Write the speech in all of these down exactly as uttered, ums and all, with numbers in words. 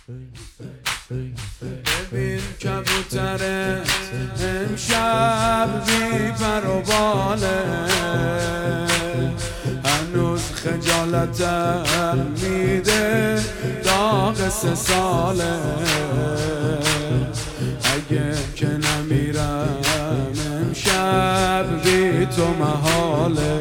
ببین کبوترت امشب بی پر و باله، هنوز خجالتم میده داغ سه ساله. اگه که نمیرم امشب بی تو محاله،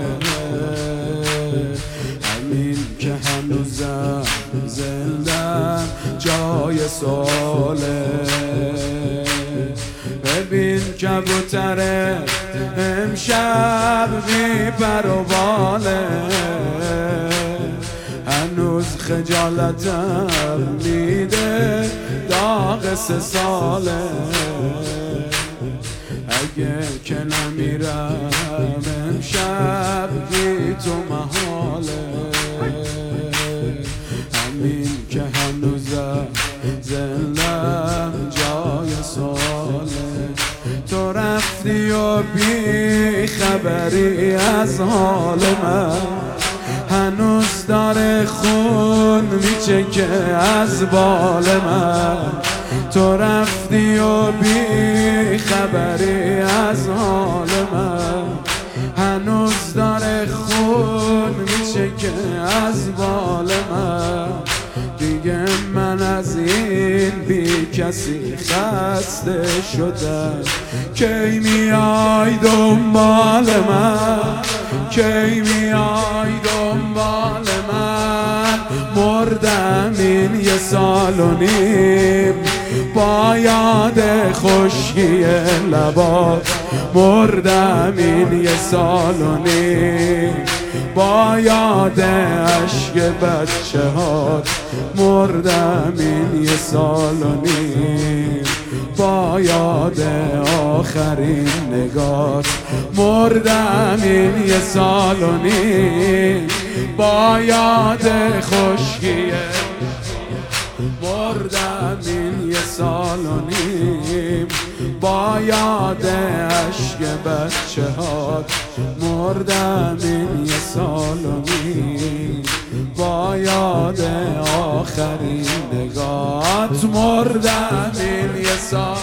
همین که هنوزم زندم جای سواله. ببین کبوتره امشب بی پر و باله، هنوز خجالتم میده داغ سه ساله. اگه که نمیرم امشب بی تو محاله، همین که هنوزم زندم جای سواله. تو رفتی و بی خبری از حال من، هنوز داره خون میچکه از بال من. تو رفتی و بی خبری از حال من، هنوز داره خون میچکه از بال من. دیگه من از این بی کسی خسته شدم، کی میای دنبال من، کی میای دنبال من. مردم این یه سال و نیم با یاد خشکی لبات، مردم این یه سال و نیم با یاد عشق بچه هات، مردم این یه سال و نیم با یاد آخرین نگات، مردم این یه سال و نیم با یاد خشکی، مردم این یه سال و نیم با یاد عشق بچه هات، مردم این یه سال و نیم با یاد آخرین نگات، مردم این یه سال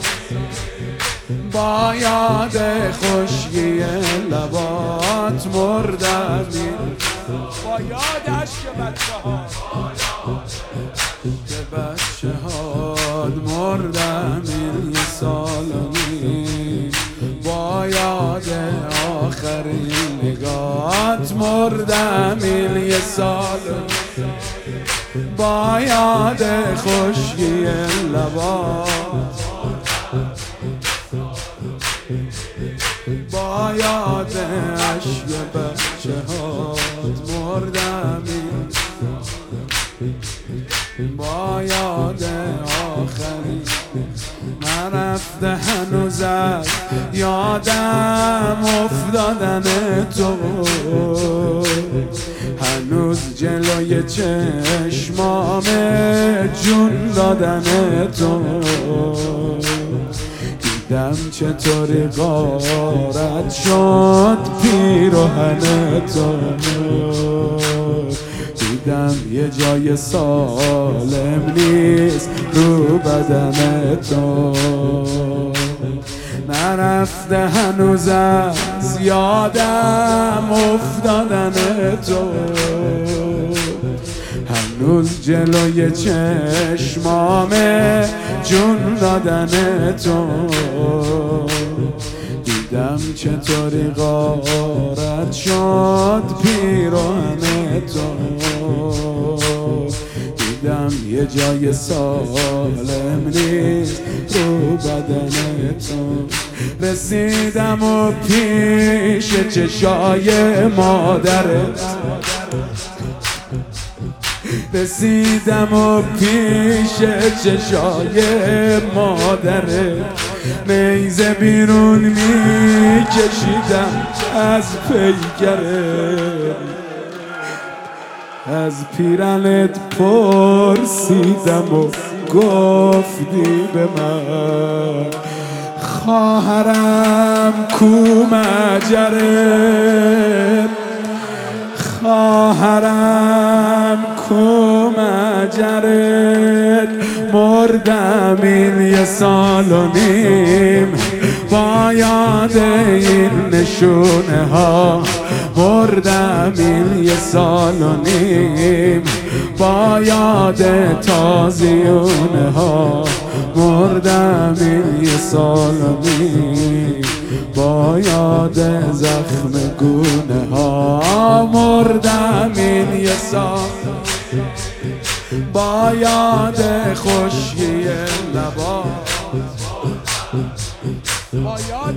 با یاد خشکی لبات، مردم این با یاد عشق بچه هات، بچه هات، مردم این یه سال و نیم با یاد آخرین نگات، مردم این یه سال با یاد خشکی لبات، با یاد عشق بچه هات، مردم این با یاد آخری. نرفته هنوز از یادم افتادن تو، هنوز جلوی چشمام جون دادن تو. دیدم چطوری غارت شد پیراهن تو، دیدم یه جای سالم نیست رو بدن تو. نرفته هنوز از یادم افتادن تو، هنوز جلوی چشمام جون دادن تو. دیدم چطوری غارت شد پیراهن تو، دیدم یه جای سالم نیست رو بدن تو. رسیدم و پیش چشای مادرت، رسیدم و پیش چشای مادرت، نیزه بیرون میکشیدم از پیکرت. از پیرنت پرسیدم و گفتی به من، خواهرم کو مجرت، خواهرم کو مجرت. مردم این یه سال و نیم با یاد این نشونه ها مردم این یه سال و نیم با یاد تازیونه ها مردم این یه سال و نیم با یاد زخم گونه ها مردم این یه سال با یاد خشکی لبات با یاد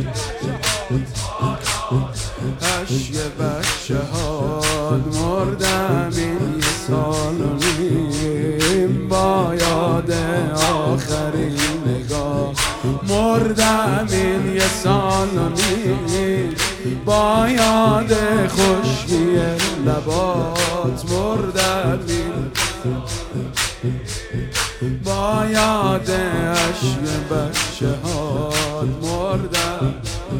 اشک بچه ها مردم این یه سال و نیم با یاد آخرین نگاه مردم این یه سال و نیم با یاد خشکی لبات مردم این با یاد اشک بچه ها مردم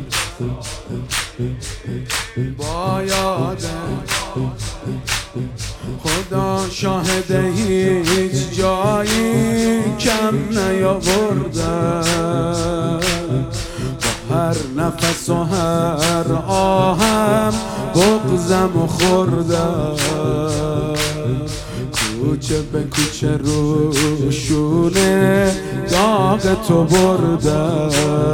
با یاد خدا شاهد هیچ جایی کم نیاوردم با هر نفس و هر آهم بغضم و خوردم کوچه به کوچه روشونه داغ تو بردم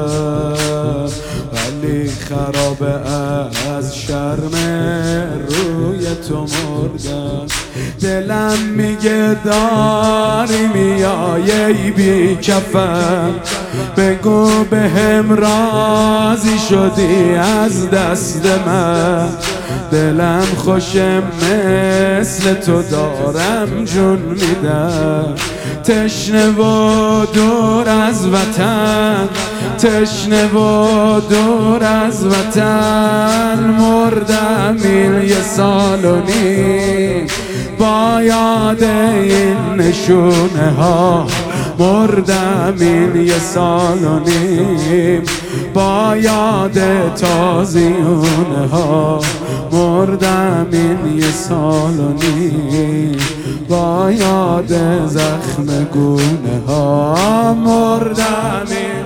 ولی خرابه از شرم روی تو مردم دلم میگه داری میایی بی کفن بگو به هم راضی شدی از دست من دلم خوشم مثل تو دارم جون میدم تشنه و دور از وطن تشنه و دور از وطن مردم این یه سال و نیم با یاد این نشونه ها مردم این یه سال و نیم با یاد تازیونه ها مردم این یه سال و نیم با یاد زخم گونه ها مردم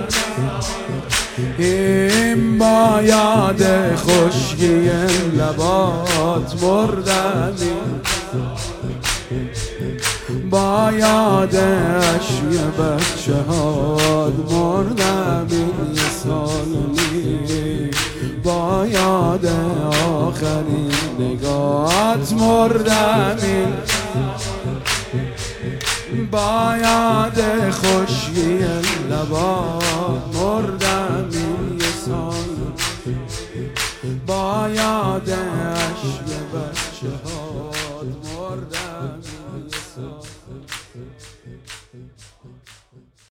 این با یاد خشکی لبات مردم با یاد اشک بچه ها مردم این یه سال و نیم با یاد آخرین نگاهت مردم این با یاد خشکی لبات مردم این یه سال با یاد